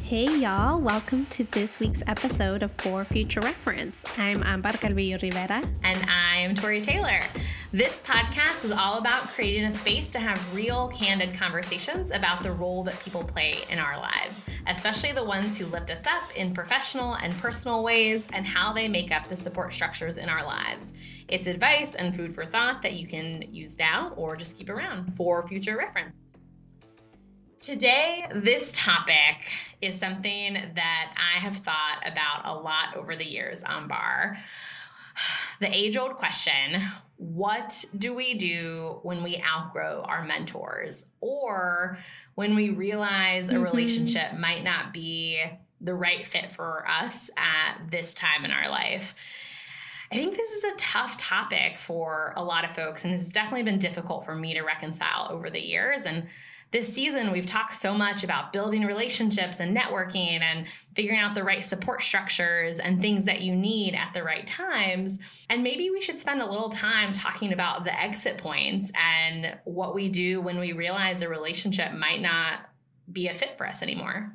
Hey y'all, welcome to this week's episode of For Future Reference. I'm Ambar Calvillo Rivera. And I am Tori Taylor. This podcast is all about creating a space to have real, candid conversations about the role that people play in our lives, especially the ones who lift us up in professional and personal ways and how they make up the support structures in our lives. It's advice and food for thought that you can use now or just keep around for future reference. Today, this topic is something that I have thought about a lot over the years, Ambar. The age-old question, what do we do when we outgrow our mentors or when we realize a relationship might not be the right fit for us at this time in our life? I think this is a tough topic for a lot of folks, and this has definitely been difficult for me to reconcile over the years. And this season, we've talked so much about building relationships and networking and figuring out the right support structures and things that you need at the right times. And maybe we should spend a little time talking about the exit points and what we do when we realize a relationship might not be a fit for us anymore.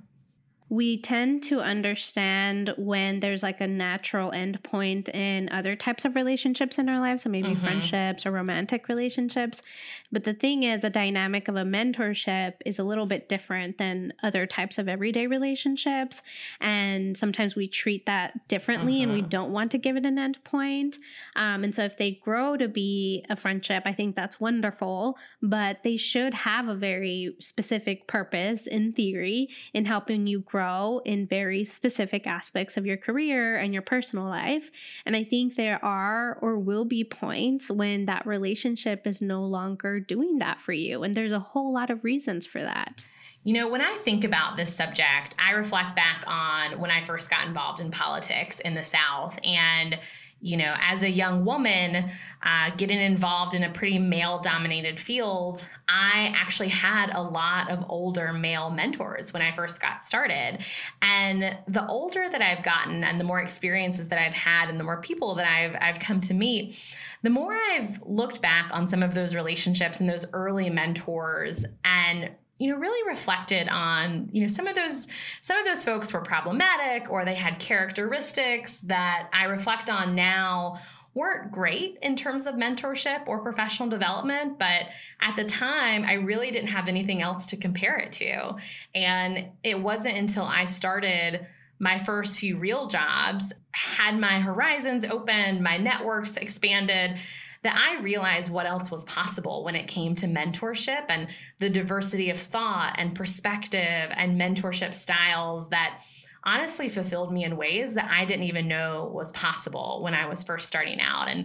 We tend to understand when there's like a natural end point in other types of relationships in our lives, so maybe friendships or romantic relationships. But the thing is, the dynamic of a mentorship is a little bit different than other types of everyday relationships. And sometimes we treat that differently and we don't want to give it an end point. And so if they grow to be a friendship, I think that's wonderful, but they should have a very specific purpose in theory in helping you grow in very specific aspects of your career and your personal life. And I think there are or will be points when that relationship is no longer doing that for you. And there's a whole lot of reasons for that. You know, when I think about this subject, I reflect back on when I first got involved in politics in the South. And you know, as a young woman, getting involved in a pretty male-dominated field, I actually had a lot of older male mentors when I first got started. And the older that I've gotten and the more experiences that I've had and the more people that I've come to meet, the more I've looked back on some of those relationships and those early mentors and really reflected on, some of those folks were problematic or they had characteristics that I reflect on now weren't great in terms of mentorship or professional development. But at the time, I really didn't have anything else to compare it to. And it wasn't until I started my first few real jobs, had my horizons opened, my networks expanded, that I realized what else was possible when it came to mentorship and the diversity of thought and perspective and mentorship styles that honestly fulfilled me in ways that I didn't even know was possible when I was first starting out. And,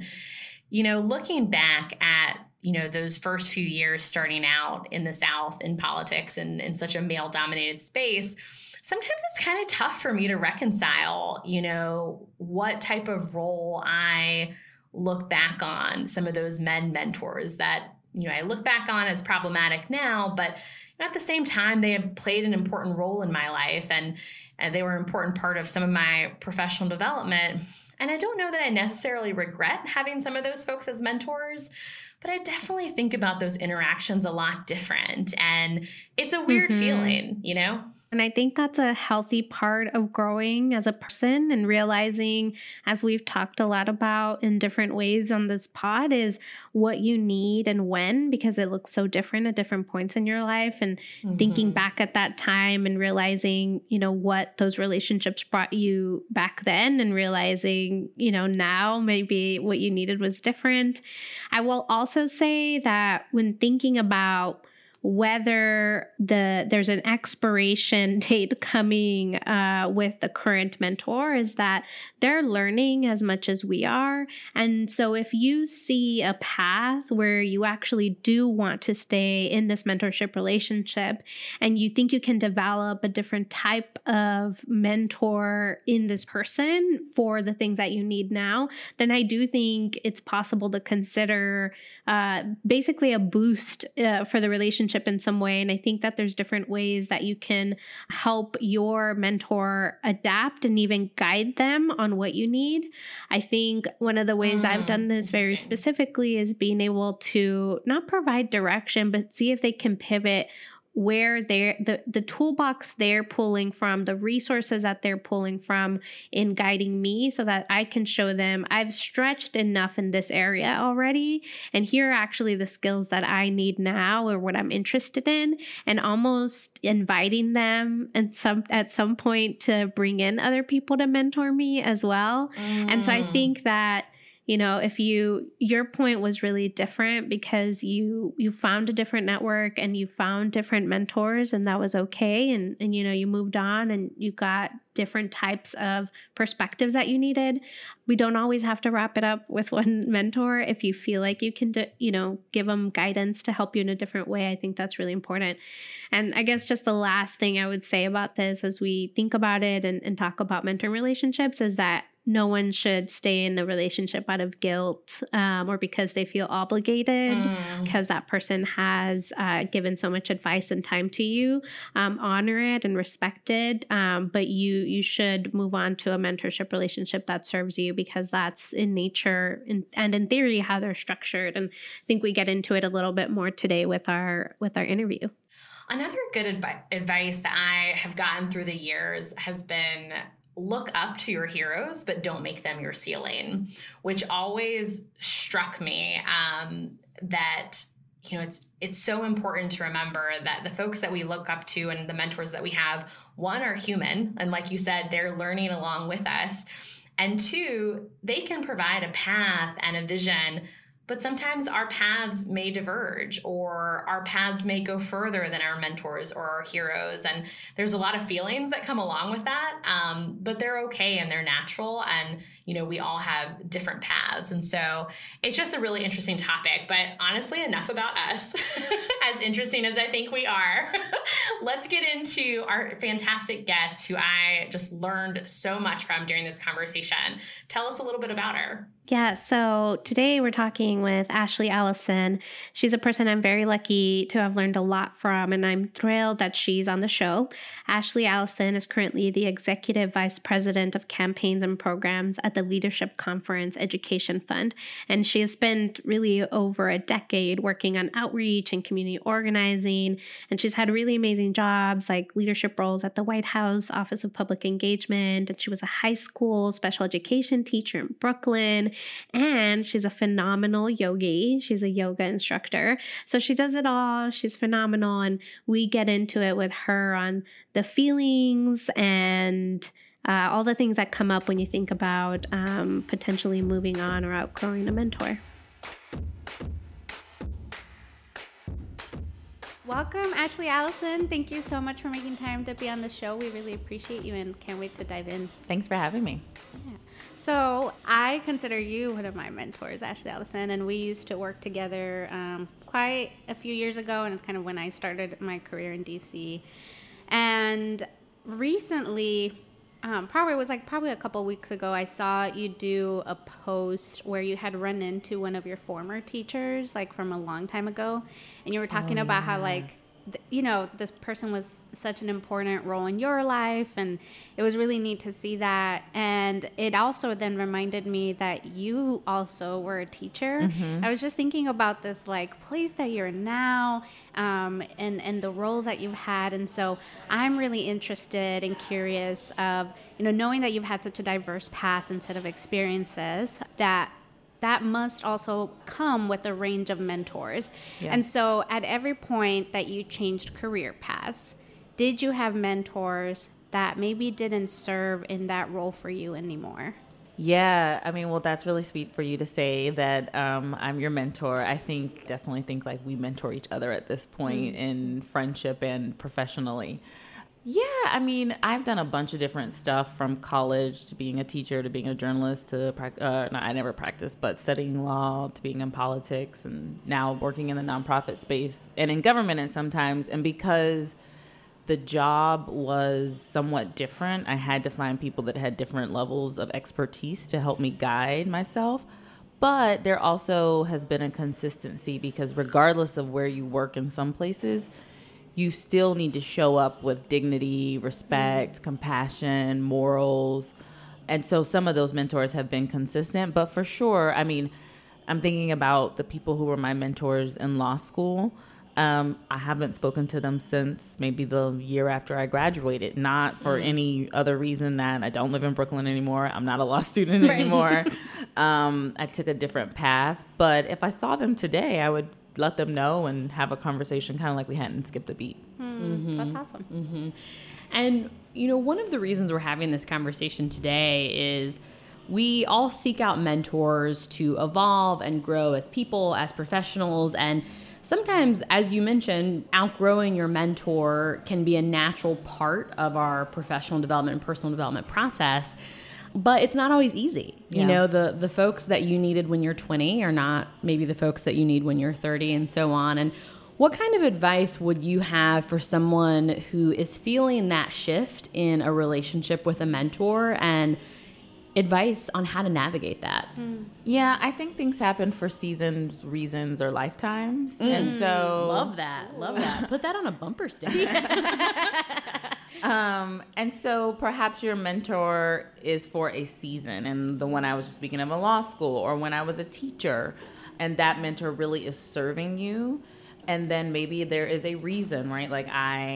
looking back at, those first few years starting out in the South in politics and in such a male-dominated space, sometimes it's kind of tough for me to reconcile, what type of role I look back on some of those men mentors that, I look back on as problematic now, but at the same time, they have played an important role in my life and they were an important part of some of my professional development. And I don't know that I necessarily regret having some of those folks as mentors, but I definitely think about those interactions a lot different. And it's a weird feeling, And I think that's a healthy part of growing as a person and realizing, as we've talked a lot about in different ways on this pod, is what you need and when, because it looks so different at different points in your life. And thinking back at that time and realizing, what those relationships brought you back then and realizing, now maybe what you needed was different. I will also say that when thinking about whether there's an expiration date coming with the current mentor, is that they're learning as much as we are. And so if you see a path where you actually do want to stay in this mentorship relationship and you think you can develop a different type of mentor in this person for the things that you need now, then I do think it's possible to consider basically a boost for the relationship in some way. And I think that there's different ways that you can help your mentor adapt and even guide them on what you need. I think one of the ways I've done this very specifically is being able to not provide direction, but see if they can pivot where the toolbox they're pulling from, the resources that they're pulling from in guiding me, so that I can show them I've stretched enough in this area already, and here are actually the skills that I need now or what I'm interested in, and almost inviting them and at some point to bring in other people to mentor me as well. And so I think that, if your point was really different because you found a different network and you found different mentors, and that was okay. And you moved on and you got different types of perspectives that you needed. We don't always have to wrap it up with one mentor. If you feel like you can, give them guidance to help you in a different way, I think that's really important. And I guess just the last thing I would say about this as we think about it and talk about mentor relationships is that no one should stay in a relationship out of guilt or because they feel obligated because that person has given so much advice and time to you. Honor it and respect it. But you should move on to a mentorship relationship that serves you, because that's in nature and in theory how they're structured. And I think we get into it a little bit more today with our interview. Another good advice that I have gotten through the years has been look up to your heroes, but don't make them your ceiling, which always struck me that, it's so important to remember that the folks that we look up to and the mentors that we have, one, are human. And like you said, they're learning along with us. And two, they can provide a path and a vision, but sometimes our paths may diverge, or our paths may go further than our mentors or our heroes. And there's a lot of feelings that come along with that, but they're okay and they're natural. And, we all have different paths. And so it's just a really interesting topic. But honestly, enough about us, as interesting as I think we are. Let's get into our fantastic guest, who I just learned so much from during this conversation. Tell us a little bit about her. Yeah, so today we're talking with Ashley Allison. She's a person I'm very lucky to have learned a lot from, and I'm thrilled that she's on the show. Ashley Allison is currently the Executive Vice President of Campaigns and Programs at the Leadership Conference Education Fund, and she has spent really over a decade working on outreach and community organizing, and she's had really amazing jobs like leadership roles at the White House Office of Public Engagement, and she was a high school special education teacher in Brooklyn. And she's a phenomenal yogi. She's a yoga instructor. So she does it all. She's phenomenal. And we get into it with her on the feelings and all the things that come up when you think about potentially moving on or outgrowing a mentor. Welcome, Ashley Allison. Thank you so much for making time to be on the show. We really appreciate you and can't wait to dive in. Thanks for having me. Yeah. So I consider you one of my mentors, Ashley Allison, and we used to work together quite a few years ago, and it's kind of when I started my career in DC. And recently, probably a couple weeks ago, I saw you do a post where you had run into one of your former teachers, like from a long time ago, and you were talking about how this person was such an important role in your life, and it was really neat to see that. And it also then reminded me that you also were a teacher. Mm-hmm. I was just thinking about this place that you're now, and the roles that you've had. And so I'm really interested and curious of, knowing that you've had such a diverse path and set of experiences, that must also come with a range of mentors. Yeah. And so at every point that you changed career paths, did you have mentors that maybe didn't serve in that role for you anymore? Yeah, that's really sweet for you to say that I'm your mentor. I definitely think we mentor each other at this point in friendship and professionally. Yeah, I've done a bunch of different stuff, from college to being a teacher to being a journalist to, I never practiced, but studying law to being in politics, and now working in the nonprofit space and in government. And sometimes, and because the job was somewhat different, I had to find people that had different levels of expertise to help me guide myself. But there also has been a consistency, because regardless of where you work in some places, you still need to show up with dignity, respect, compassion, morals. And so some of those mentors have been consistent. But for sure, I'm thinking about the people who were my mentors in law school. I haven't spoken to them since maybe the year after I graduated, not for any other reason that I don't live in Brooklyn anymore. I'm not a law student anymore. I took a different path. But if I saw them today, I would let them know and have a conversation kind of like we hadn't skipped a beat. That's awesome. And, one of the reasons we're having this conversation today is we all seek out mentors to evolve and grow as people, as professionals. And sometimes, as you mentioned, outgrowing your mentor can be a natural part of our professional development and personal development process. But it's not always easy. Yeah. The folks that you needed when you're 20 are not maybe the folks that you need when you're 30 and so on. And what kind of advice would you have for someone who is feeling that shift in a relationship with a mentor, and advice on how to navigate that? Yeah, I think things happen for seasons, reasons, or lifetimes. And so... Love that. Put that on a bumper sticker. And so perhaps your mentor is for a season. And the one I was just speaking of in law school, or when I was a teacher, and that mentor really is serving you. And then maybe there is a reason, right? Like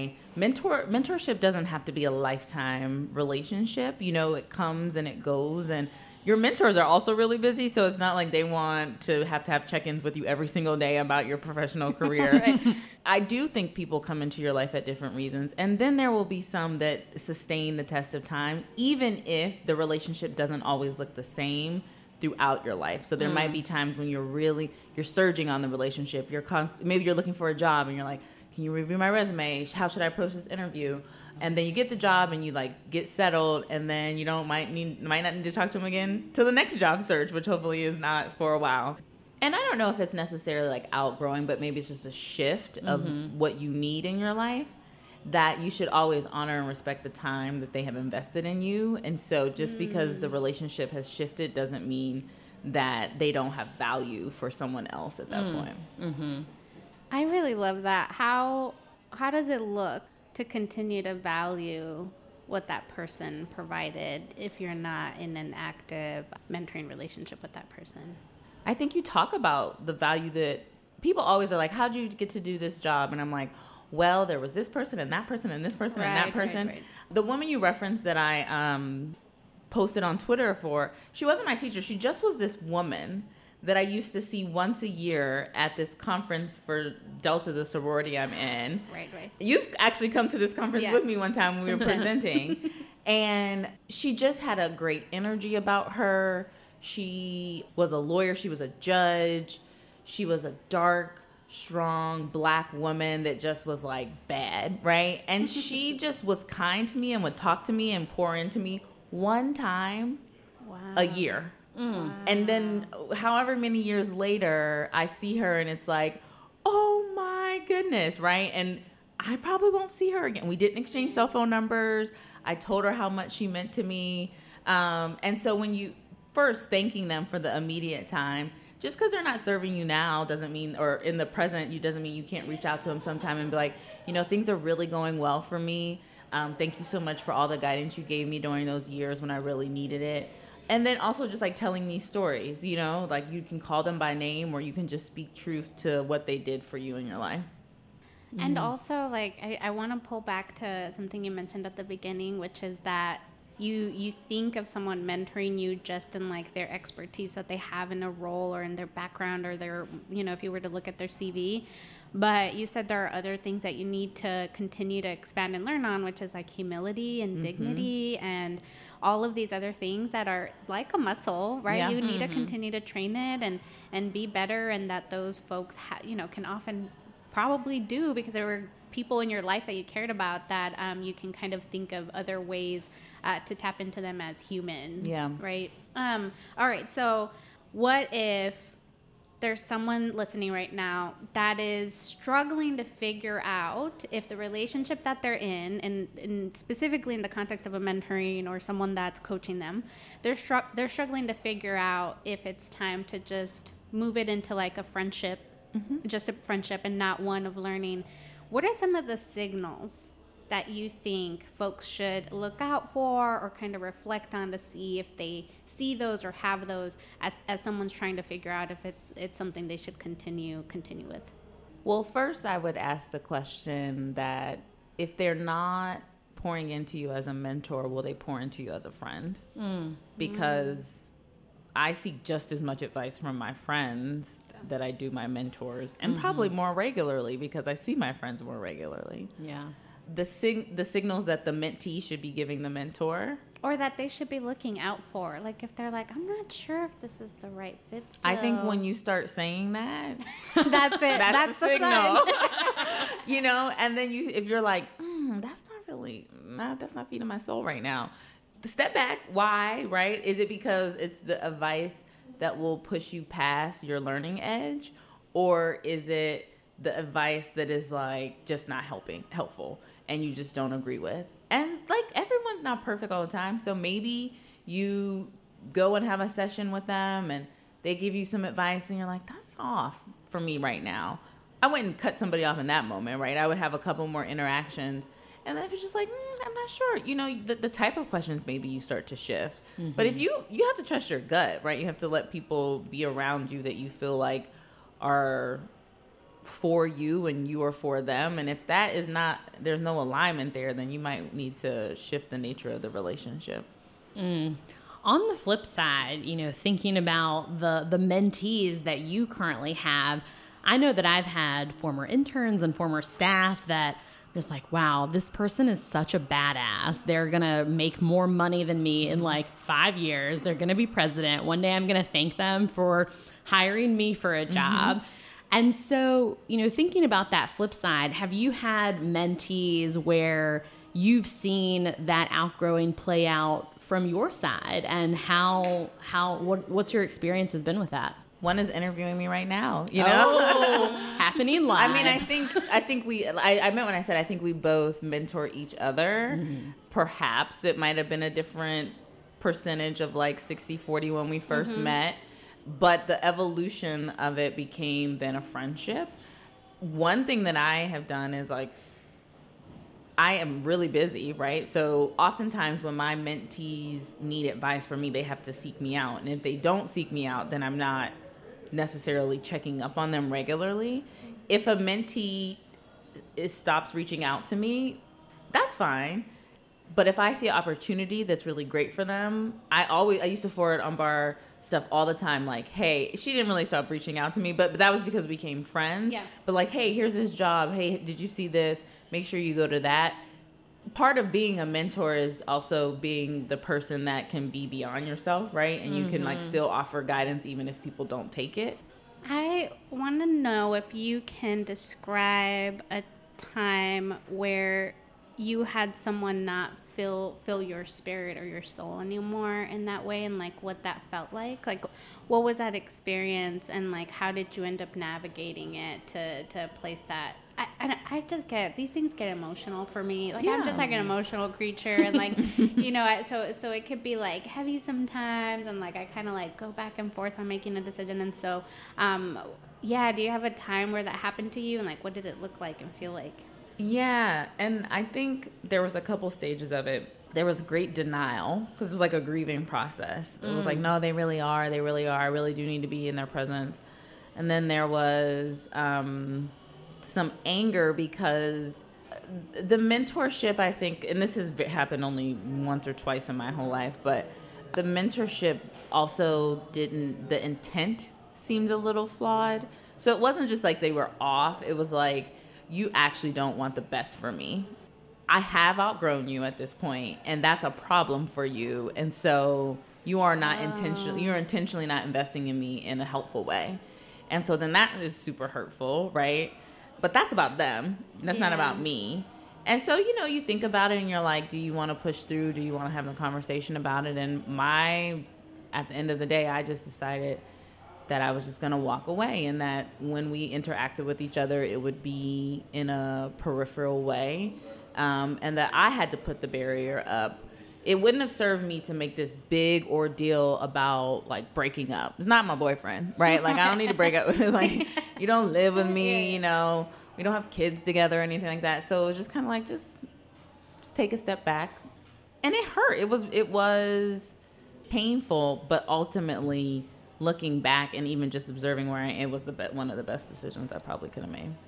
mentorship doesn't have to be a lifetime relationship. It comes and it goes, and your mentors are also really busy. So it's not like they want to have check-ins with you every single day about your professional career. Right. I do think people come into your life at different reasons. And then there will be some that sustain the test of time, even if the relationship doesn't always look the same throughout your life. So there might be times when you're surging on the relationship. Maybe you're looking for a job and you're like, can you review my resume? How should I approach this interview? And then you get the job and you get settled, and then you might not need to talk to them again till the next job search, which hopefully is not for a while. And I don't know if it's necessarily outgrowing, but maybe it's just a shift of what you need in your life, that you should always honor and respect the time that they have invested in you. And so just because the relationship has shifted doesn't mean that they don't have value for someone else at that point. I really love that. How does it look to continue to value what that person provided if you're not in an active mentoring relationship with that person? I think you talk about the value that people always are like, how'd you get to do this job? And I'm like, well, there was this person and that person and this person and that person. Right. The woman you referenced that I posted on Twitter for, she wasn't my teacher. She just was this woman that I used to see once a year at this conference for Delta, the sorority I'm in. Right. You've actually come to this conference with me one time when we were presenting. And she just had a great energy about her. She was a lawyer. She was a judge. She was a dark, strong Black woman that just was bad, right? And she just was kind to me and would talk to me and pour into me one time a year. Wow. And then however many years later, I see her and it's like, oh my goodness, right? And I probably won't see her again. We didn't exchange cell phone numbers. I told her how much she meant to me. And so when you first thanking them for the immediate time, just because they're not serving you now doesn't mean, or in the present, doesn't mean you can't reach out to them sometime and be like, things are really going well for me. Thank you so much for all the guidance you gave me during those years when I really needed it. And then also just telling me stories, you can call them by name, or you can just speak truth to what they did for you in your life. And also, I want to pull back to something you mentioned at the beginning, which is that you think of someone mentoring you just in their expertise that they have in a role or in their background or their, if you were to look at their CV. But you said there are other things that you need to continue to expand and learn on, which is humility and dignity and all of these other things that are like a muscle, right? Yeah. You need to continue to train it and be better, and that those folks, can often probably do because there were people in your life that you cared about that you can kind of think of other ways to tap into them as human. Yeah. Right? All right. So what if there's someone listening right now that is struggling to figure out if the relationship that they're in, and specifically in the context of a mentoring or someone that's coaching them, they're struggling to figure out if it's time to just move it into a friendship, just a friendship and not one of learning. What are some of the signals that you think folks should look out for or kind of reflect on to see if they see those or have those as someone's trying to figure out if it's something they should continue with? Well, first I would ask the question that if they're not pouring into you as a mentor, will they pour into you as a friend? Because I seek just as much advice from my friends that I do my mentors, and probably more regularly because I see my friends more regularly. Yeah. The signals that the mentee should be giving the mentor. Or that they should be looking out for. Like if they're like, I'm not sure if this is the right fit still. I think when you start saying that, that's it. that's the signal. sign. You know, and then if you're like, that's not feeding my soul right now. Step back. Why, right? Is it because it's the advice that will push you past your learning edge? Or is it the advice that is like just not helpful and you just don't agree with? And like everyone's not perfect all the time. So maybe you go and have a session with them and they give you some advice and you're like, that's off for me right now. I wouldn't cut somebody off in that moment, right? I would have a couple more interactions. And then if it's just like, I'm not sure, you know, the type of questions maybe you start to shift. But if you have to trust your gut, right? You have to let people be around you that you feel like are for you and you are for them. And if that is not, there's no alignment there, then you might need to shift the nature of the relationship. On the flip side, you know, thinking about the mentees that you currently have, I know that I've had former interns and former staff that just like, wow, this person is such a badass. They're going to make more money than me in like 5 years. They're going to be president. One day I'm going to thank them for hiring me for a job. And so, you know, thinking about that flip side, have you had mentees where you've seen that outgrowing play out from your side, and what's your experience has been with that? One is interviewing me right now, you know, happening live. I mean, I think I meant when I said I think we both mentor each other. Perhaps it might have been a different percentage of like 60-40 when we first met, but the evolution of it became then a friendship. One thing that I have done is like, I am really busy, right? So oftentimes when my mentees need advice from me, they have to seek me out. And if they don't seek me out, then I'm not necessarily checking up on them regularly. If a mentee stops reaching out to me, that's fine. But if I see an opportunity that's really great for them, I used to forward Umbar stuff all the time. Like, hey, she didn't really stop reaching out to me, but that was because we became friends. Yeah. But like, hey, here's this job. Hey, did you see this? Make sure you go to that. Part of being a mentor is also being the person that can be beyond yourself, right? And you can like still offer guidance even if people don't take it. I want to know if you can describe a time where you had someone not fill your spirit or your soul anymore in that way, and like what that felt like what was that experience, and like how did you end up navigating it to place that? I just these things get emotional for me. Like, yeah. I'm just like an emotional creature, and like, you know, so it could be like heavy sometimes, and like I kind of like go back and forth on making a decision. And so, yeah, do you have a time where that happened to you, and like what did it look like and feel like? Yeah, and I think there was a couple stages of it. There was great denial because it was like a grieving process. It was like, no, they really are. I really do need to be in their presence. And then there was some anger because the mentorship, I think, and this has happened only once or twice in my whole life, but the mentorship also the intent seemed a little flawed. So it wasn't just like they were off. It was like, you actually don't want the best for me. I have outgrown you at this point, and that's a problem for you. And so you are not you're intentionally not investing in me in a helpful way. And so then that is super hurtful, right? But that's about them. That's not about me. And so, you know, you think about it and you're like, do you want to push through? Do you want to have a conversation about it? And at the end of the day, I just decided that I was just going to walk away, and that when we interacted with each other, it would be in a peripheral way, and that I had to put the barrier up. It wouldn't have served me to make this big ordeal about like breaking up. It's not my boyfriend, right? Like, I don't need to break up with him. Like, you don't live with me, you know, we don't have kids together or anything like that. So it was just kind of like, just take a step back. And it hurt. It was painful, but ultimately, looking back and even just observing where I am, it was one of the best decisions I probably could have made.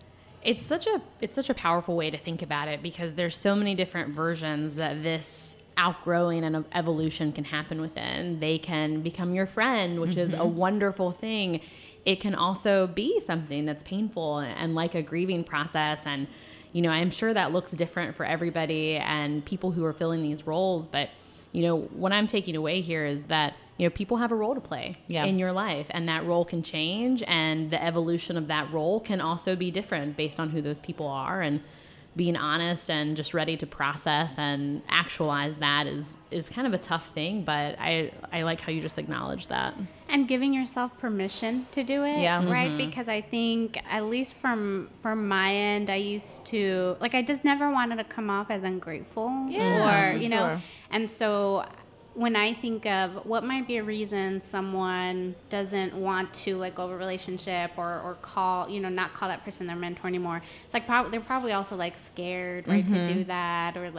It's such a powerful way to think about it, because there's so many different versions that this outgrowing and evolution can happen within. They can become your friend, which is a wonderful thing. It can also be something that's painful and like a grieving process. And, I'm sure that looks different for everybody and people who are filling these roles. But, what I'm taking away here is that, people have a role to play in your life, and that role can change, and the evolution of that role can also be different based on who those people are. And being honest and just ready to process and actualize that is kind of a tough thing, but I like how you just acknowledged that. And giving yourself permission to do it, right? Because I think, at least from my end, I used to, I just never wanted to come off as ungrateful, or, sure. And so when I think of what might be a reason someone doesn't want to let go of a relationship or call, not call that person their mentor anymore, it's like they're probably also scared, right, to do that, or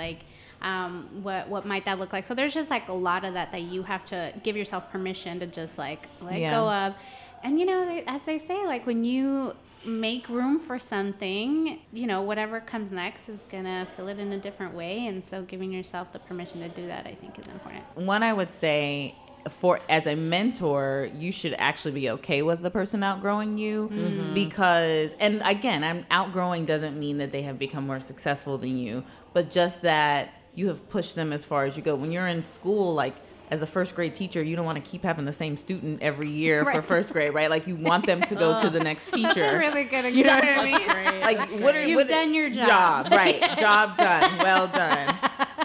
what might that look like? So there's just a lot of that you have to give yourself permission to just let go of. And as they say, when you make room for something, whatever comes next is gonna fill it in a different way. And so giving yourself the permission to do that, I think, is important. One, I would say, as a mentor, you should actually be okay with the person outgrowing you, because, and again, outgrowing doesn't mean that they have become more successful than you, but just that you have pushed them as far as you go. When you're in school, as a first grade teacher, you don't want to keep having the same student every year for first grade, right? You want them to go to the next teacher. That's a really good example. You know what I mean? You've done your job. Right. Job done. Well done.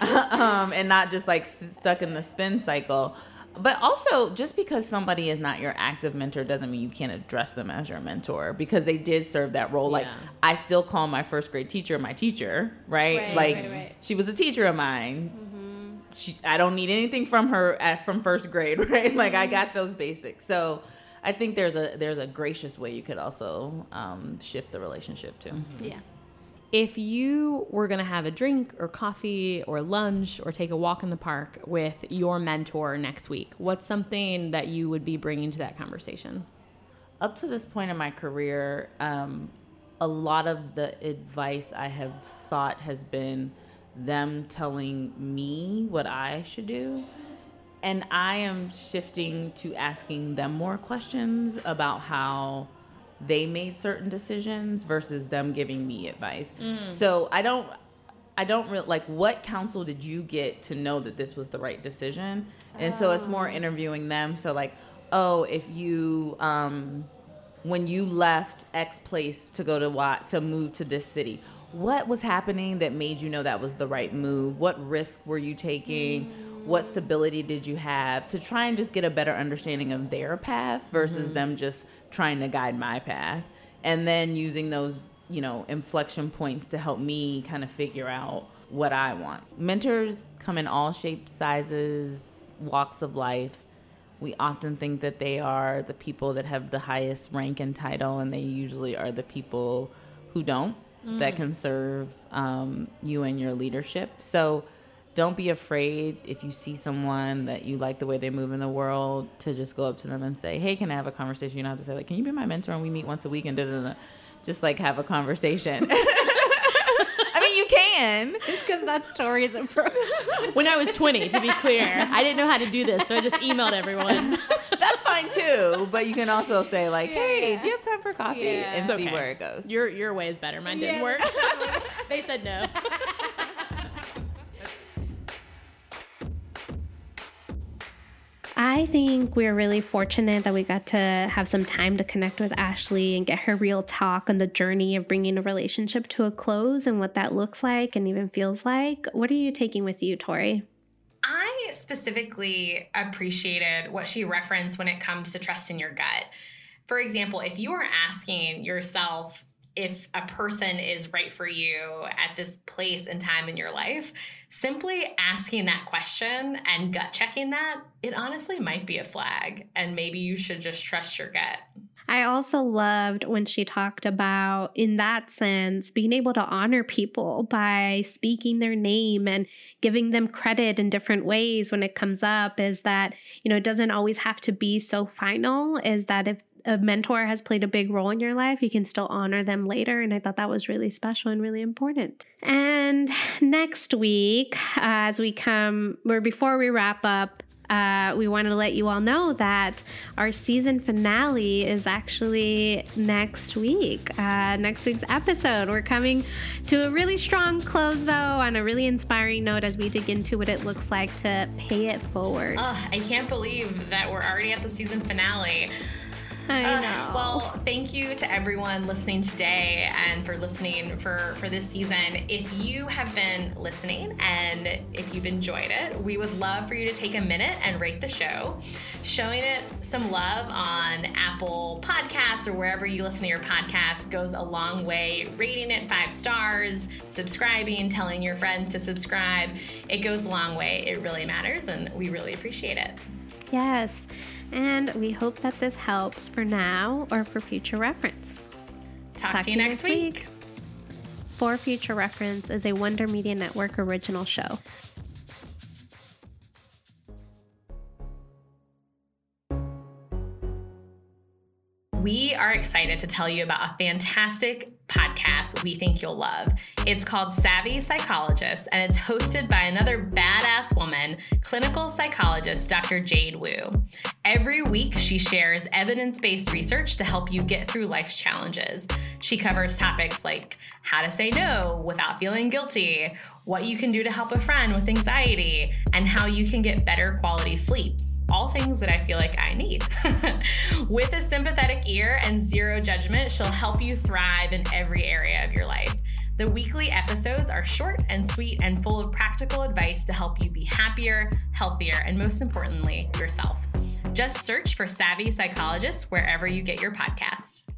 And not just stuck in the spin cycle. But also, just because somebody is not your active mentor doesn't mean you can't address them as your mentor, because they did serve that role. I still call my first grade teacher my teacher, right? Right. She was a teacher of mine. I don't need anything from her from first grade, right? I got those basics. So I think there's a gracious way you could also shift the relationship too. Yeah. If you were going to have a drink or coffee or lunch or take a walk in the park with your mentor next week, what's something that you would be bringing to that conversation? Up to this point in my career, a lot of the advice I have sought has been them telling me what I should do. And I am shifting to asking them more questions about how they made certain decisions versus them giving me advice. So I don't really, what counsel did you get to know that this was the right decision? And so it's more interviewing them. So if you, when you left X place to go to move to this city, what was happening that made you know that was the right move? What risk were you taking? What stability did you have? To try and just get a better understanding of their path versus them just trying to guide my path. And then using those, inflection points to help me kind of figure out what I want. Mentors come in all shapes, sizes, walks of life. We often think that they are the people that have the highest rank and title, and they usually are the people who don't. That can serve you and your leadership. So don't be afraid if you see someone that you like the way they move in the world to just go up to them and say, hey, can I have a conversation? You don't have to say, can you be my mentor and we meet once a week and da-da-da. Just have a conversation. I mean, you can. Just because that's Tori's approach. When I was 20, to be clear, I didn't know how to do this, so I just emailed everyone. That's fine too, but you can also say hey, do you have time for coffee? And see where it goes. Your way is better. Mine didn't work. They said no. I think we're really fortunate that we got to have some time to connect with Ashley and get her real talk on the journey of bringing a relationship to a close and what that looks like and even feels like. What are you taking with you, Tori? I specifically appreciated what she referenced when it comes to trusting your gut. For example, if you are asking yourself if a person is right for you at this place and time in your life, simply asking that question and gut checking that, it honestly might be a flag. And maybe you should just trust your gut. I also loved when she talked about, in that sense, being able to honor people by speaking their name and giving them credit in different ways when it comes up, is that, it doesn't always have to be so final, is that if a mentor has played a big role in your life, you can still honor them later. And I thought that was really special and really important. And next week, before we wrap up, we want to let you all know that our season finale is actually next week. Next week's episode. We're coming to a really strong close, though, on a really inspiring note as we dig into what it looks like to pay it forward. I can't believe that we're already at the season finale. I know. Well, thank you to everyone listening today and for listening for this season. If you have been listening and if you've enjoyed it, we would love for you to take a minute and rate the show. Showing it some love on Apple Podcasts or wherever you listen to your podcast goes a long way. Rating it 5 stars, subscribing, telling your friends to subscribe. It goes a long way. It really matters, and we really appreciate it. Yes. And we hope that this helps for now or for future reference. Talk to you next week. For Future Reference is a Wonder Media Network original show. We are excited to tell you about a fantastic podcast we think you'll love. It's called Savvy Psychologist, and it's hosted by another badass woman, clinical psychologist Dr. Jade Wu. Every week, she shares evidence-based research to help you get through life's challenges. She covers topics like how to say no without feeling guilty, what you can do to help a friend with anxiety, and how you can get better quality sleep. All things that I feel like I need. With a sympathetic ear and zero judgment, she'll help you thrive in every area of your life. The weekly episodes are short and sweet and full of practical advice to help you be happier, healthier, and most importantly, yourself. Just search for Savvy Psychologist wherever you get your podcasts.